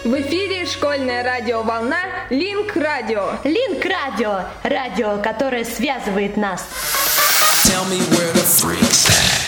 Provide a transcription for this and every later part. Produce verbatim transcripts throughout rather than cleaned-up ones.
В эфире школьная радиоволна Линк Радио. Линк Радио. Радио, которое связывает нас. Tell me where the freaks at.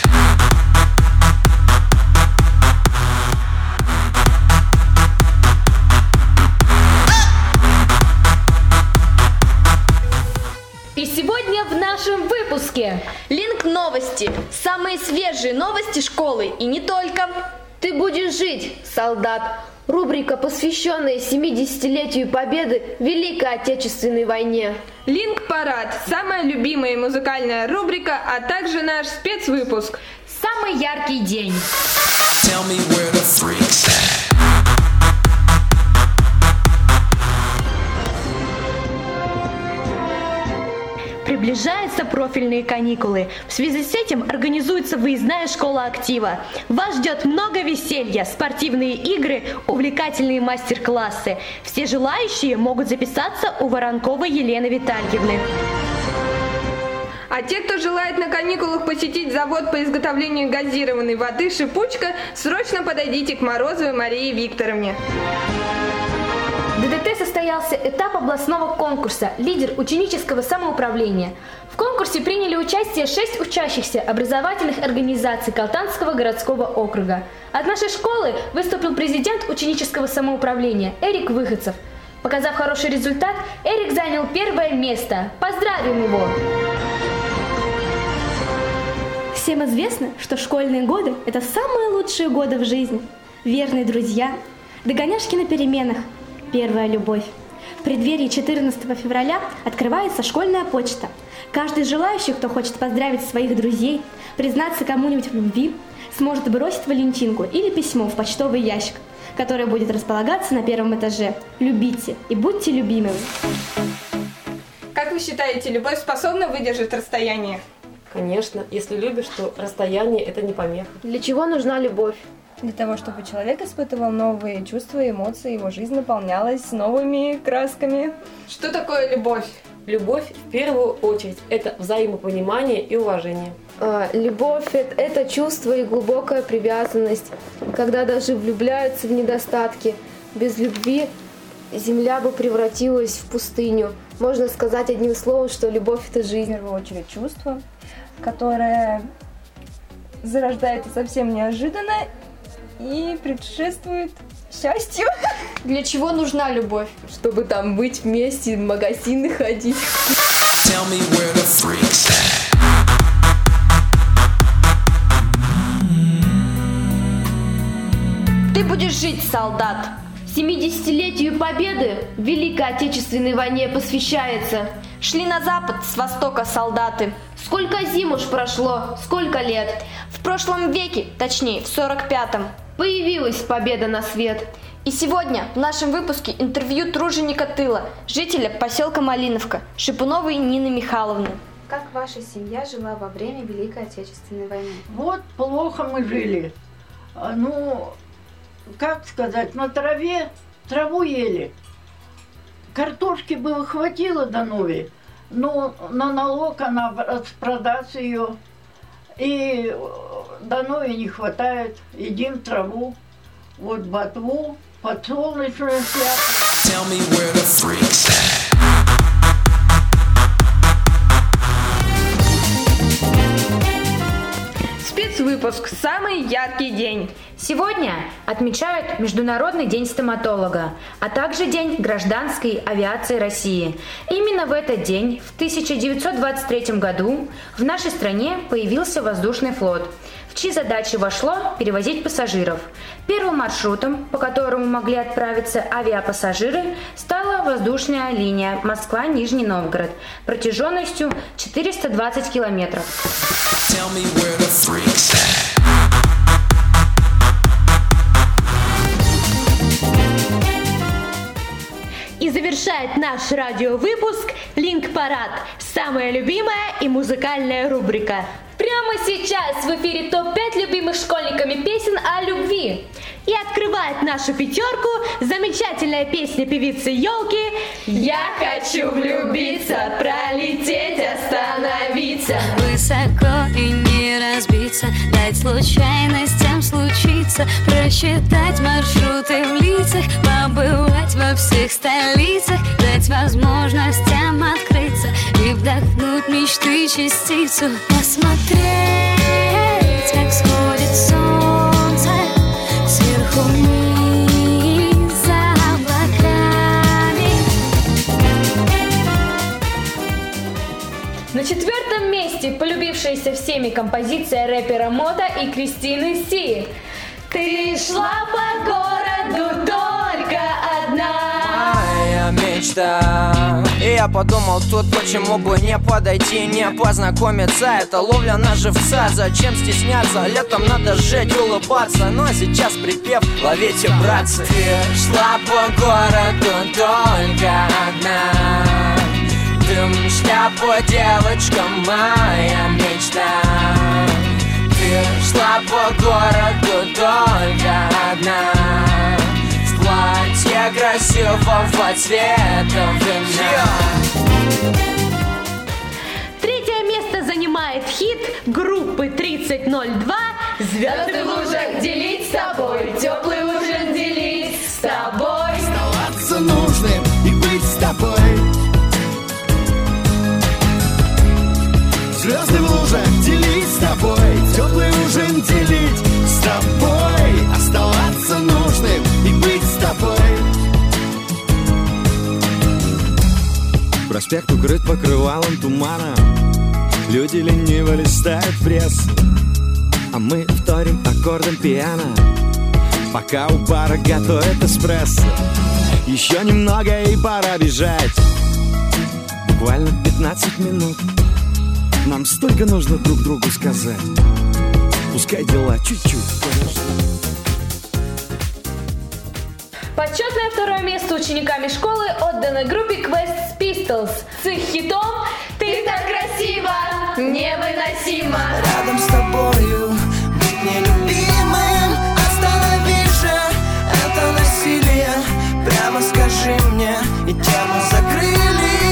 И сегодня в нашем выпуске Линк Новости. Самые свежие новости школы и не только. Ты будешь жить, солдат. Рубрика, посвященная семидесятилетию Победы в Великой Отечественной войне. Линк Парад. Самая любимая музыкальная рубрика, а также наш спецвыпуск. Самый яркий день. Tell me where the freaks at. Приближаются профильные каникулы. В связи с этим организуется выездная школа актива. Вас ждет много веселья, спортивные игры, увлекательные мастер-классы. Все желающие могут записаться у Воронковой Елены Витальевны. А те, кто желает на каникулах посетить завод по изготовлению газированной воды «Шипучка», срочно подойдите к Морозовой Марии Викторовне. В ДДТ состоялся этап областного конкурса «Лидер ученического самоуправления». В конкурсе приняли участие шесть учащихся образовательных организаций Калтанского городского округа. От нашей школы выступил президент ученического самоуправления Эрик Выходцев. Показав хороший результат, Эрик занял первое место. Поздравим его! Всем известно, что школьные годы – это самые лучшие годы в жизни. Верные друзья, догоняшки на переменах, первая любовь. В преддверии четырнадцатого февраля открывается школьная почта. Каждый желающий, кто хочет поздравить своих друзей, признаться кому-нибудь в любви, сможет бросить валентинку или письмо в почтовый ящик, которое будет располагаться на первом этаже. Любите и будьте любимыми. Как вы считаете, любовь способна выдержать расстояние? Конечно, если любишь, то расстояние – это не помеха. Для чего нужна любовь? Для того, чтобы человек испытывал новые чувства и эмоции, его жизнь наполнялась новыми красками. Что такое любовь? Любовь, в первую очередь, это взаимопонимание и уважение. А, любовь – это, это чувство и глубокая привязанность, когда даже влюбляются в недостатки. Без любви земля бы превратилась в пустыню. Можно сказать одним словом, что любовь – это жизнь. В первую очередь чувство, которое зарождается совсем неожиданно и предшествует счастью. Для чего нужна любовь? Чтобы там быть вместе, в магазины ходить. Tell me where the freaks at. Ты будешь жить, солдат. семидесятилетию Победы в Великой Отечественной войне посвящается. Шли на запад с востока солдаты. Сколько зим уж прошло, сколько лет. В прошлом веке, точнее в сорок пятом, появилась победа на свет. И сегодня в нашем выпуске интервью труженика тыла, жителя поселка Малиновка, Шипуновой Нины Михайловны. Как ваша семья жила во время Великой Отечественной войны? Вот плохо мы жили. Ну, как сказать, на траве, траву ели. Картошки было хватило до нови, но на налог она распродаст ее. И до нови не хватает. Едим траву, вот ботву, подсолнечную шляпу. Tell me where the freaks at. Спецвыпуск «Самый яркий день». Сегодня отмечают Международный день стоматолога, а также День гражданской авиации России. Именно в этот день, в тысяча девятьсот двадцать третьем году, в нашей стране появился воздушный флот, в чьи задачи вошло перевозить пассажиров. Первым маршрутом, по которому могли отправиться авиапассажиры, стала воздушная линия Москва-Нижний Новгород протяженностью четыреста двадцать километров. Tell me where the freaks at. И завершает наш радиовыпуск Линк Парад. Самая любимая и музыкальная рубрика. Прямо сейчас в эфире топ пять любимых школьниками песен о любви. И открывает нашу пятерку замечательная песня певицы Ёлки «Я хочу влюбиться, пролететь, остановиться». Высоко и не разбиться, дать случайностям случится, просчитать маршруты в лицах, побывать во всех столицах, дать возможностям открыться и вдохнуть мечты частицу, посмотреть, как сходит солнце сверху вниз за облаками. На четвертом месте полюбившаяся всеми композиция рэпера Мота и Кристины Си. Ты шла по городу только одна. Моя мечта. И я подумал, тут почему бы не подойти, не познакомиться. Это ловля на живца, зачем стесняться? Летом надо жить, улыбаться. Ну а сейчас припев, ловите, братцы. Ты шла по городу только одна. Дым, шляпа, девочка, моя мечта. Ты шла по городу только одна, в платье красивого цвета вина. Третье место занимает хит группы тридцать ноль два «Звезды в лужах делить с тобой, теплый ужин делить с тобой». Оставаться нужным и быть с тобой. Звезды в лужах делить с тобой, теплый ужин делить с тобой. Оставаться нужным и быть с тобой. Проспект укрыт покрывалом тумана, люди лениво листают прессу, а мы вторим аккордом пиано, пока у бара готовят эспрессо. Еще немного и пора бежать, буквально пятнадцать минут. Нам столько нужно друг другу сказать. Пускай дела чуть-чуть подождут. Почетное второе место учениками школы отдано группе Quest Pistols с их хитом «Ты так красива, невыносимо». Рядом с тобою быть нелюбимым, останови же это насилие. Прямо скажи мне, и тему закрыли.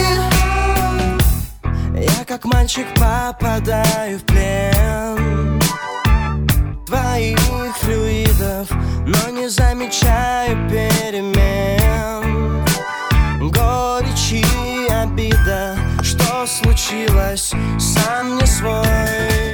Я как мальчик попадаю в плен твоих флюидов, но не замечаю перемен. Горечь и обида, что случилось, сам не свой.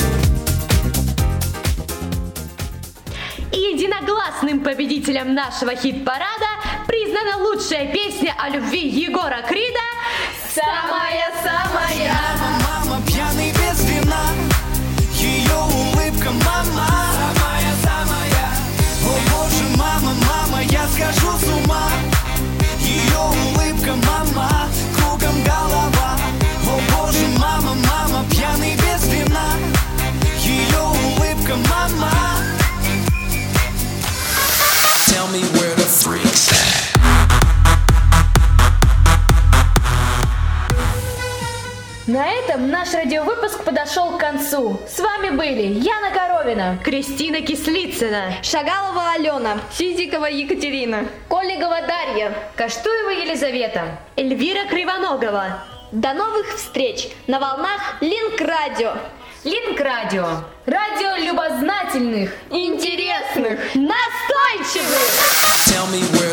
И единогласным победителем нашего хит-парада признана лучшая песня о любви Егора Крида «Самая-самая». Мама, пьяный без вина, ее улыбка, мама. Самая-самая. О боже, мама, мама, я схожу с ума. Ее улыбка, мама, кругом голова. О боже, мама, мама, пьяный без вина, ее улыбка, мама. Tell me where the freaks at. На этом наш радиовыпуск подошел к концу. С вами были Яна Коровина, Кристина Кислицына, Шагалова Алена, Сизикова Екатерина, Коллегова Дарья, Каштуева Елизавета, Эльвира Кривоногова. До новых встреч на волнах Линк Радио. Линк Радио. Радио любознательных, интересных, настойчивых. Tell me where